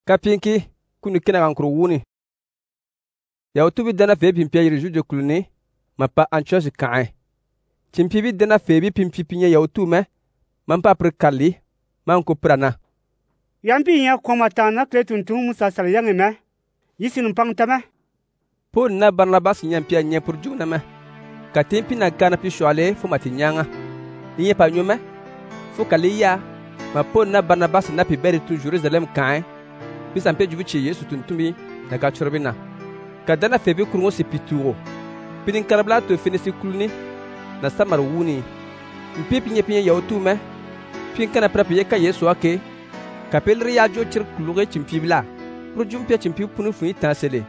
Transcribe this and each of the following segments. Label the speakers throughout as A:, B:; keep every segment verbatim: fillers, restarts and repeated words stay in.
A: Kapinki kunu kina kan kuru wuni. Ya tubi dana fe pimpi yiri jude kuluni mapa Antioche kae. Chimpi bi dana fe bi pimpi pinye ya utume mampa prekali manko prana.
B: Yampi ya komata na kletun tu musa sal yangi me. Yisin pang tame.
A: Paul na Barnabas nyampi anya pour juna me. Katimpi na kana pi shwale fu matinyanga. Niye pa nyome fu kaliya ma Paul na Barnabas na pi beri tu Jerusalem kae. Bisa mpe jubichi Yesu tuntumi na ka chorbina. Ka dana febe kurungo si pituro. Pidin karabla to finisi kulni na samar wuni. Mpe pinye pinye ya utume. Pin kana prapi yeka Yesu ake. Kapelri ya jo chir kuluge chimpibla. Pro jumpia chimpi punu funi tansele.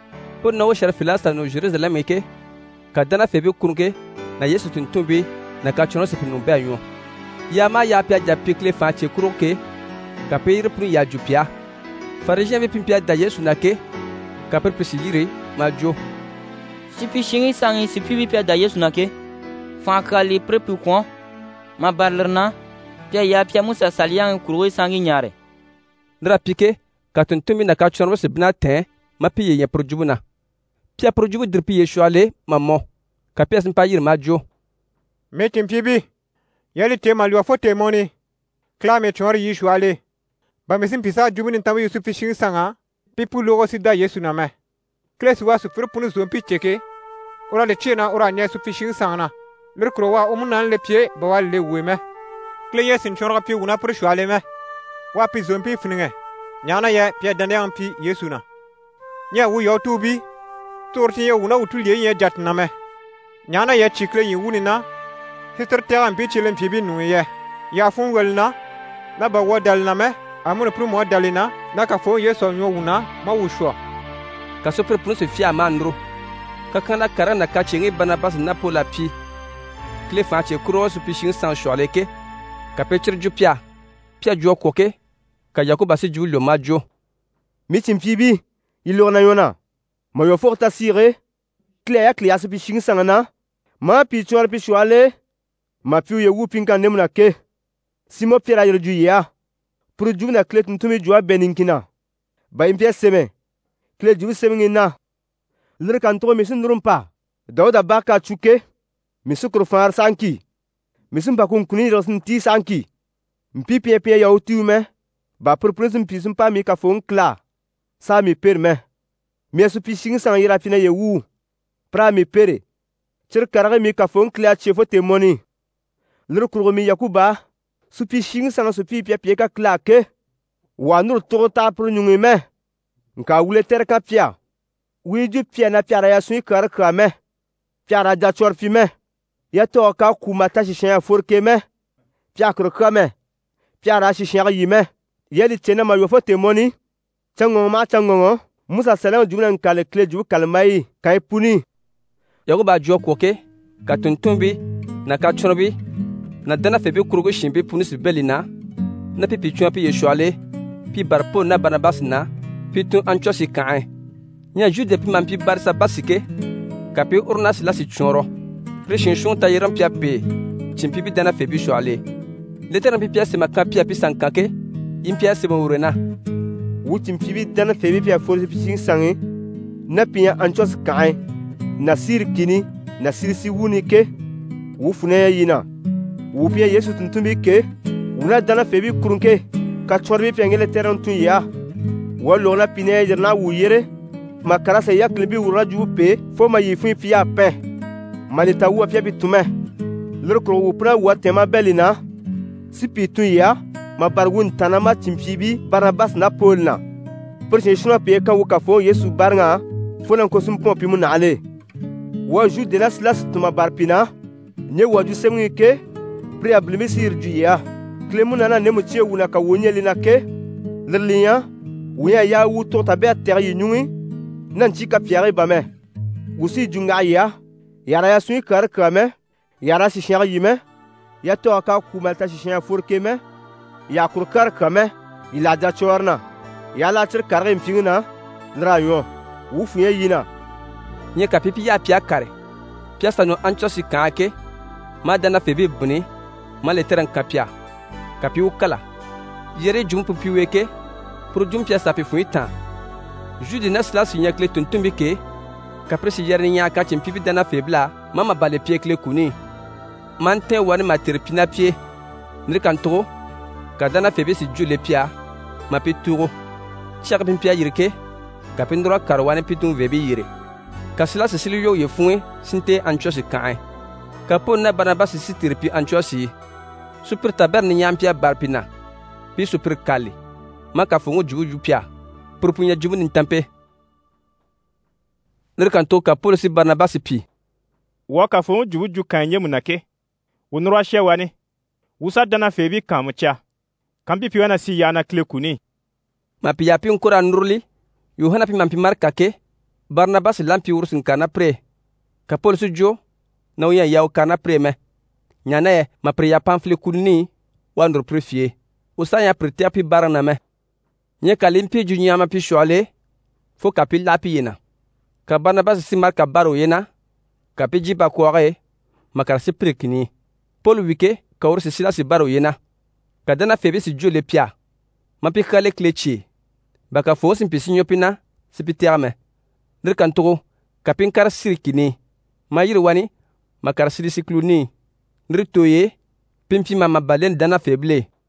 A: Po na wo sharfila sa no Jerusalem eke. Ka dana febe kurunge na Yesu tuntumi na ka chono si pinu be ayo. Ya ma ya pia ja pikle fa che kurunge. Kapelri punu ya jupia. Farijien ve pimpia da Yesu nake kapel pesigire majo
C: sipi shingi sangi sipi bipia da Yesu nake fankali prepu kwa ma barlerna pia ya pia musa saliang kuruwe sangi nyare
A: ndra pike katuntumi na kachonro se bna te ma piye ya projubuna pia projubu dirpi Yesu ale mamo kapia simpa yir majo
D: metim pibi yali tema liwa fo temoni klame chori Yesu ale ba mesim pisa jubuni tamu Yusuf fishing sanga pipu logo sida Yesu na me kles wa su furu punu zompi cheke ora le chena ora nya su fishing sanga ler krowa omuna le pie ba wa le weme kle yesin chora pi una puru shwale me wa pi zompi funinge nyana ye pie dande am pi Yesu na nya wu yo tubi torti ye una utulie ye jat na me nyana ye chikle yi wuni na hitter te am pi chilen pi bi nu ye ya fun wel na na ba wadal na me amuna pru mo dalina na ka fo Yesu nyo wuna ma wushwa
A: ka so pru se fia mandro ka kana karana ka chingi Barnabas na Paul pi kle fa che cross pi shin san shwaleke ka petr jupia pia jo koke ka Yakoba se julio majo
E: mitim pibi ilo na yona ma yo forta sire kle ya kle as pi shin san na ma pi chwal pi shwale ma pi ye wu pinka nemna ke simo pira yir juya pour jugna klet ntumi jwa beninkina ba impia seme klet jubu semingina lir kan to misin nurumpa dawda baka chuke misukro far sanki misin ba kun kuni rosin ti sanki mpi pie pie ya utume ba pour presim pisum pa mi ka fon kla sa mi perme mi su pising sang yira fina ye wu pra mi pere tir karage mi ka fon kla chefo temoni lir kurgo mi Yakuba supi shing sang supi pia pia ka klake wa nur to ta pro nyungi me nka wule ter ka pia wi ju pia na pia ya sui kar ka me pia ra ja chor fi me ya to ka kuma ta shi shan forke me pia kro ka me pia ra shi shan yi me yeli tena ma yo fo temoni chango ma chango musa salam jumna nkale kle ju kalmai kai puni
A: Yakoba jo koke ka tuntumbi na ka chorbi na dana febe kurugo shimbe punisi belina na pipi chua pi Yesu ale pi barpo na Barnabas na pi tu Antioche kae nya jude pi man pi barsa basike ka pi urnas la si choro preshin shon ta yeram pi ape chimpi bi dana febe Yesu ale letera pi pia se maka pi api sankake impia se morena
E: wutim pi bi dana febe pi afori pi sing sangi na pi Antioche kae na sir kini na sir si wuni ke wufune yina wupia Yesu tuntumbi ke una dana febi kurunke ka chorbi pengele teran tun ya wallo na pine jerna wuyere makara se yaklibi uraju pe fo ma yifu pia pe malita wu pia bitume lurkro wupra wa tema belina sipi tun ya ma bargun tanama timpibi Barnabas na Paul na pershe shuna pe ka wuka fo Yesu barnga fo nan ko sum pompi mun ale wa ju de las las tuma barpina nye waju semngi ke pri ablimi sir juya klemuna na nemu che wuna ka wonyeli na ke lirliya wuya ya wu to tabe ter yinyungi nan chi ka piare ba me wusi junga ya yara ya sui kar kame yara si shar yime ya to ka kumalta si shar forke me ya kur kar kame ila da chorna ya la tir kar impingna lrayo wu fuye yina
A: nye ka pipi ya pia kare pia sano Antioche kaake ma dana febe buni ma letteran kapia kapi ukala yere jum pupi weke pour jum pia sapi fu ita judi na sila si nyakle tuntumbi ke ka presi yerni nya ka chimpibi dana febla mama bale pie kle kuni mante wani ma terpina pie nir kan to ka dana febi si jule pia ma pituro chak pin pia yirke ka pindro karwani pitun vebi yire ka sila si sili yo ye fuwe sinte anchosi kae ka pon na Barnabas si tirpi anchosi super taber ni nyampia barpina pi super kali maka fongo jugu jupia propunya jubu ni tampe nir kan to ka Paul si Barnabas pi
F: waka fongo jubu ju kanye munake wonro shewani wusa dana febi kamucha kampi piwana si yana kle kuni
A: mapi yapi nkura nurli Yohana pi mampi marka ke Barnabas lampi ursin kana pre ka Paul su jo na uya yaw kana pre me nyane ma pre ya pamfle kunni wandur prefie usanya prete api barana me nye kalimpi ju nyama pi shwale fo kapi lapi yena ka Barnabas si marka baro yena kapi jiba kware makar si prekini Paul wike ka ursi sila si baro yena ka dana febe si jo le pia mapi kale klechi baka fo sin pisinyo pina sipiterme nir kan togo kapin kar sirkini mayir wani makar siri sikluni nir toye pimpi mama balen dana feble